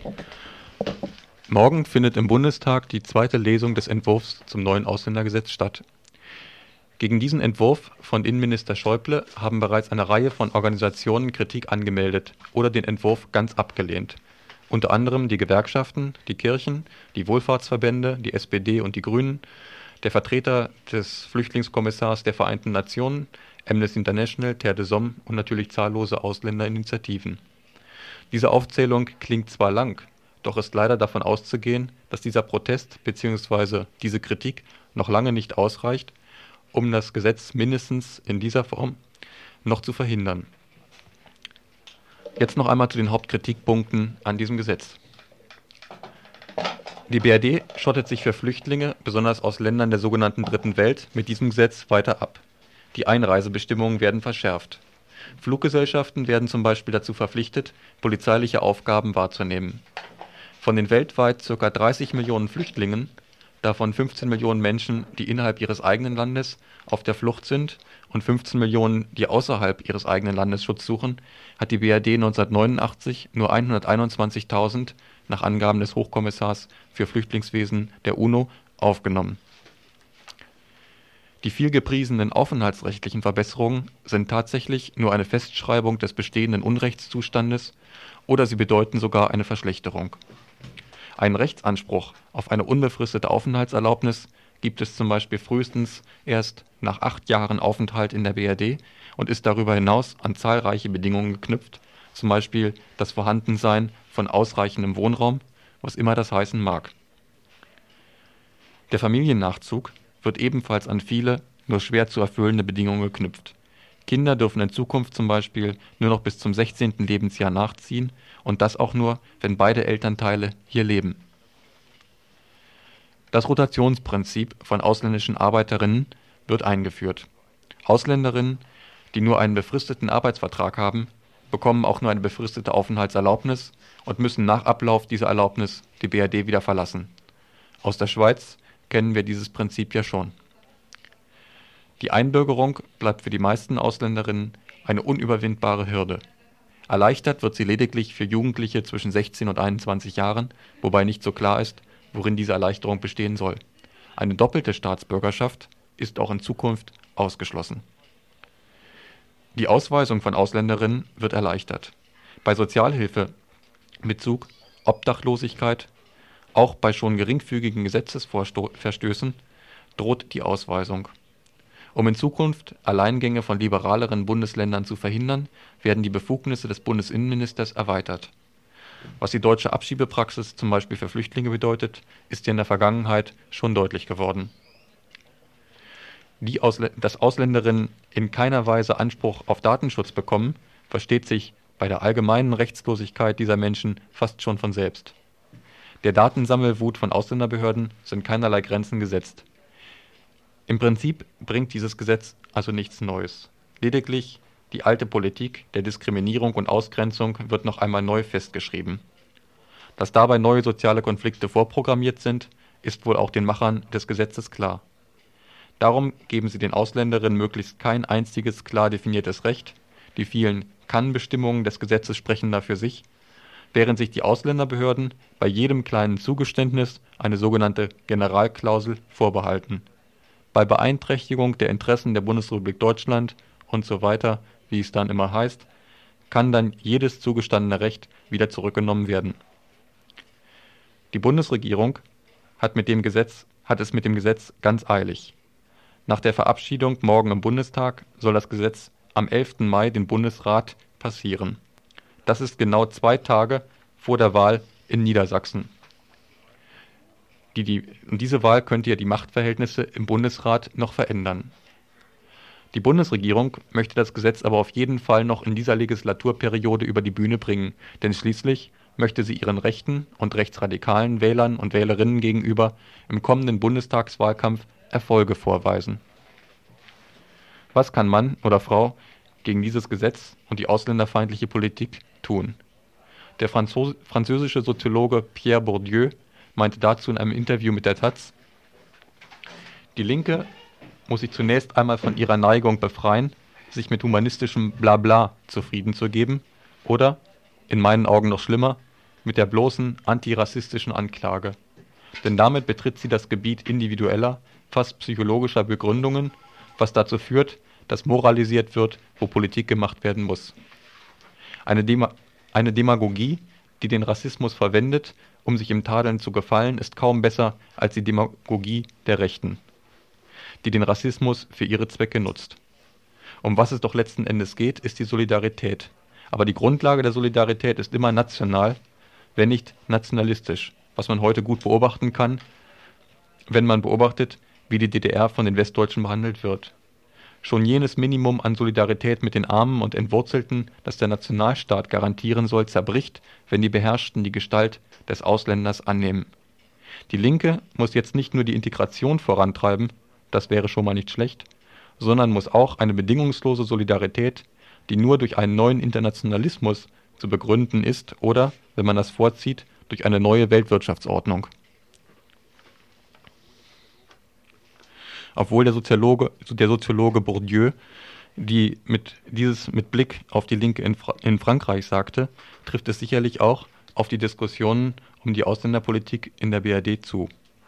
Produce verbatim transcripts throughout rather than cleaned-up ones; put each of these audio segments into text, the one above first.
Morgen findet im Bundestag die zweite Lesung des Entwurfs zum neuen Ausländergesetz statt. Gegen diesen Entwurf von Innenminister Schäuble haben bereits eine Reihe von Organisationen Kritik angemeldet oder den Entwurf ganz abgelehnt. Unter anderem die Gewerkschaften, die Kirchen, die Wohlfahrtsverbände, die S P D und die Grünen, der Vertreter des Flüchtlingskommissars der Vereinten Nationen, Amnesty International, Terre des Hommes und natürlich zahllose Ausländerinitiativen. Diese Aufzählung klingt zwar lang, doch ist leider davon auszugehen, dass dieser Protest bzw. diese Kritik noch lange nicht ausreicht, um das Gesetz mindestens in dieser Form noch zu verhindern. Jetzt noch einmal zu den Hauptkritikpunkten an diesem Gesetz. Die B R D schottet sich für Flüchtlinge, besonders aus Ländern der sogenannten Dritten Welt, mit diesem Gesetz weiter ab. Die Einreisebestimmungen werden verschärft. Fluggesellschaften werden zum Beispiel dazu verpflichtet, polizeiliche Aufgaben wahrzunehmen. Von den weltweit ca. dreißig Millionen Flüchtlingen, davon fünfzehn Millionen Menschen, die innerhalb ihres eigenen Landes auf der Flucht sind und fünfzehn Millionen, die außerhalb ihres eigenen Landes Schutz suchen, hat die B R D neunzehnhundertneunundachtzig nur hunderteinundzwanzigtausend nach Angaben des Hochkommissars für Flüchtlingswesen der UNO aufgenommen. Die viel gepriesenen aufenthaltsrechtlichen Verbesserungen sind tatsächlich nur eine Festschreibung des bestehenden Unrechtszustandes oder sie bedeuten sogar eine Verschlechterung. Einen Rechtsanspruch auf eine unbefristete Aufenthaltserlaubnis gibt es zum Beispiel frühestens erst nach acht Jahren Aufenthalt in der B R D und ist darüber hinaus an zahlreiche Bedingungen geknüpft, zum Beispiel das Vorhandensein von ausreichendem Wohnraum, was immer das heißen mag. Der Familiennachzug wird ebenfalls an viele, nur schwer zu erfüllende Bedingungen geknüpft. Kinder dürfen in Zukunft zum Beispiel nur noch bis zum sechzehnten Lebensjahr nachziehen und das auch nur, wenn beide Elternteile hier leben. Das Rotationsprinzip von ausländischen Arbeiterinnen wird eingeführt. Ausländerinnen, die nur einen befristeten Arbeitsvertrag haben, bekommen auch nur eine befristete Aufenthaltserlaubnis und müssen nach Ablauf dieser Erlaubnis die B R D wieder verlassen. Aus der Schweiz kennen wir dieses Prinzip ja schon. Die Einbürgerung bleibt für die meisten Ausländerinnen eine unüberwindbare Hürde. Erleichtert wird sie lediglich für Jugendliche zwischen sechzehn und einundzwanzig Jahren, wobei nicht so klar ist, worin diese Erleichterung bestehen soll. Eine doppelte Staatsbürgerschaft ist auch in Zukunft ausgeschlossen. Die Ausweisung von Ausländerinnen wird erleichtert. Bei Sozialhilfebezug, Obdachlosigkeit, auch bei schon geringfügigen Gesetzesverstößen droht die Ausweisung. Um in Zukunft Alleingänge von liberaleren Bundesländern zu verhindern, werden die Befugnisse des Bundesinnenministers erweitert. Was die deutsche Abschiebepraxis zum Beispiel für Flüchtlinge bedeutet, ist ja in der Vergangenheit schon deutlich geworden. Die Ausl- dass Ausländerinnen in keiner Weise Anspruch auf Datenschutz bekommen, versteht sich bei der allgemeinen Rechtslosigkeit dieser Menschen fast schon von selbst. Der Datensammelwut von Ausländerbehörden sind keinerlei Grenzen gesetzt. Im Prinzip bringt dieses Gesetz also nichts Neues. Lediglich die alte Politik der Diskriminierung und Ausgrenzung wird noch einmal neu festgeschrieben. Dass dabei neue soziale Konflikte vorprogrammiert sind, ist wohl auch den Machern des Gesetzes klar. Darum geben sie den Ausländerinnen möglichst kein einziges klar definiertes Recht, die vielen Kann-Bestimmungen des Gesetzes sprechen da für sich, während sich die Ausländerbehörden bei jedem kleinen Zugeständnis eine sogenannte Generalklausel vorbehalten. Bei Beeinträchtigung der Interessen der Bundesrepublik Deutschland und so weiter, wie es dann immer heißt, kann dann jedes zugestandene Recht wieder zurückgenommen werden. Die Bundesregierung hat, mit dem Gesetz, hat es mit dem Gesetz ganz eilig. Nach der Verabschiedung morgen im Bundestag soll das Gesetz am elften Mai den Bundesrat passieren. Das ist genau zwei Tage vor der Wahl in Niedersachsen. Die, die, und diese Wahl könnte ja die Machtverhältnisse im Bundesrat noch verändern. Die Bundesregierung möchte das Gesetz aber auf jeden Fall noch in dieser Legislaturperiode über die Bühne bringen, denn schließlich möchte sie ihren rechten und rechtsradikalen Wählern und Wählerinnen gegenüber im kommenden Bundestagswahlkampf Erfolge vorweisen. Was kann Mann oder Frau gegen dieses Gesetz und die ausländerfeindliche Politik tun? Der Franzos- französische Soziologe Pierre Bourdieu meinte dazu in einem Interview mit der Taz: Die Linke muss sich zunächst einmal von ihrer Neigung befreien, sich mit humanistischem Blabla zufrieden zu geben oder, in meinen Augen noch schlimmer, mit der bloßen antirassistischen Anklage. Denn damit betritt sie das Gebiet individueller, fast psychologischer Begründungen, was dazu führt, dass moralisiert wird, wo Politik gemacht werden muss. Eine, Dema- eine Demagogie, die den Rassismus verwendet, um sich im Tadeln zu gefallen, ist kaum besser als die Demagogie der Rechten, die den Rassismus für ihre Zwecke nutzt. Um was es doch letzten Endes geht, ist die Solidarität. Aber die Grundlage der Solidarität ist immer national, wenn nicht nationalistisch, was man heute gut beobachten kann, wenn man beobachtet, wie die D D R von den Westdeutschen behandelt wird. Schon jenes Minimum an Solidarität mit den Armen und Entwurzelten, das der Nationalstaat garantieren soll, zerbricht, wenn die Beherrschten die Gestalt des Ausländers annehmen. Die Linke muss jetzt nicht nur die Integration vorantreiben, das wäre schon mal nicht schlecht, sondern muss auch eine bedingungslose Solidarität, die nur durch einen neuen Internationalismus zu begründen ist oder, wenn man das vorzieht, durch eine neue Weltwirtschaftsordnung. Obwohl der Soziologe, der Soziologe Bourdieu die mit, dieses mit Blick auf die Linke in, Fra- in Frankreich sagte, trifft es sicherlich auch auf die Diskussionen um die Ausländerpolitik in der B R D zu.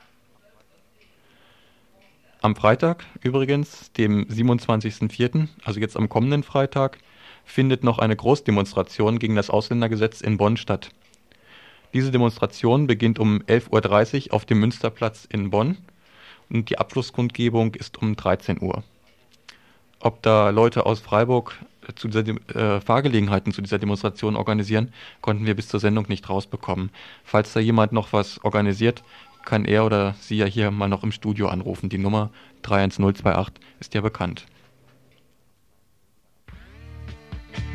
Am Freitag übrigens, dem siebenundzwanzigsten vierten, also jetzt am kommenden Freitag, findet noch eine Großdemonstration gegen das Ausländergesetz in Bonn statt. Diese Demonstration beginnt um elf Uhr dreißig auf dem Münsterplatz in Bonn und die Abschlusskundgebung ist um dreizehn Uhr. Ob da Leute aus Freiburg zu dieser Dem- äh, Fahrgelegenheiten zu dieser Demonstration organisieren, konnten wir bis zur Sendung nicht rausbekommen. Falls da jemand noch was organisiert, kann er oder sie ja hier mal noch im Studio anrufen. Die Nummer drei eins null zwei acht ist ja bekannt.